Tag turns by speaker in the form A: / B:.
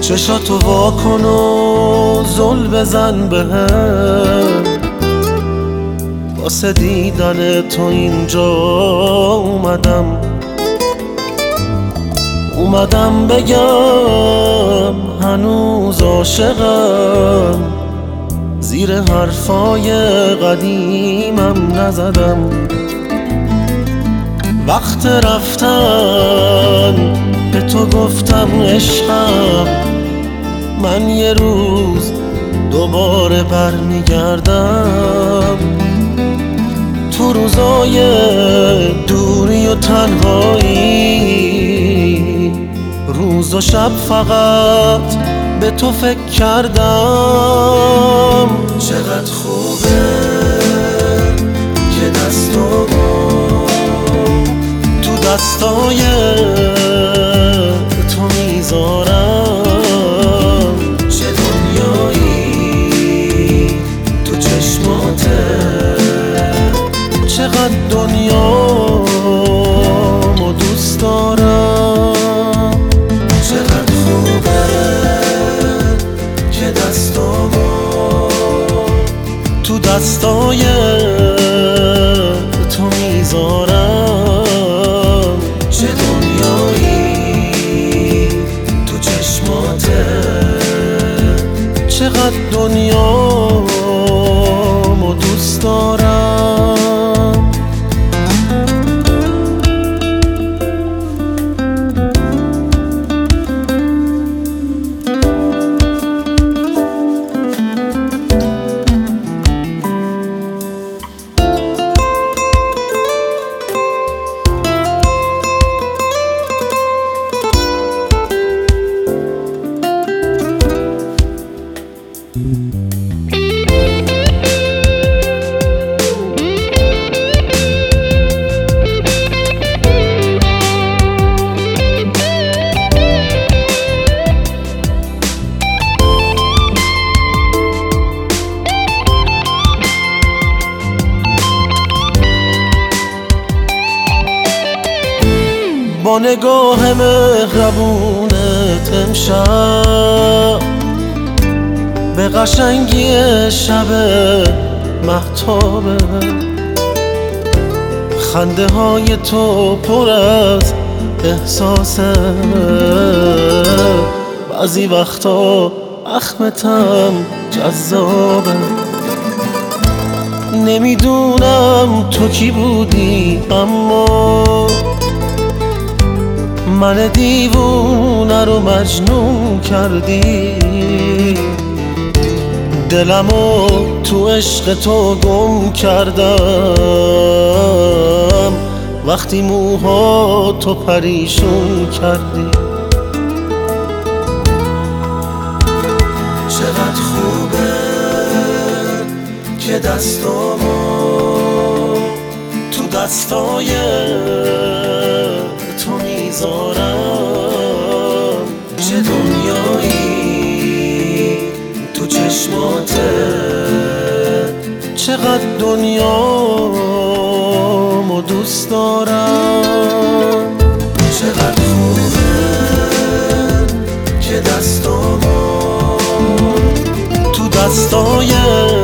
A: چشاتو واکن و زل بزن بهم، واسه دیدن تو اینجا اومدم بگم هنوز عاشقم، زیر حرفای قدیمم نزدم. وقت رفتن به تو گفتم عشقم، من یه روز دوباره برمیگردم. تو روزای دوری و تنهایی، روز و شب فقط به تو فکر کردم. چقدر خوبه که دستامو تو دستای تو میذارم. چه دنیایی تو چشماته، چقدر دنیامو دوست دارم. چقدر خوبه که دستامو تو دستای تو میذارم. چه دنیایی تو چشماته، چقدر دنیامو دوست دارم. با نگاه مهربونت امشب به قشنگی شب مهتابه، خنده های تو پر از احساسه، بعضی وقتا اخمتم جذابه. نمیدونم تو کی بودی، اما من دیوونه رو مجنون کردی. دلمو تو عشق تو گم کردم، وقتی موها تو پریشون کردی. چقدر خوبه که دستامو تو دستای تو میذارم. چه دنیایی تو چشماته، چقدر دنیامو دوست دارم. چقدر خوبه که دستامو تو دستای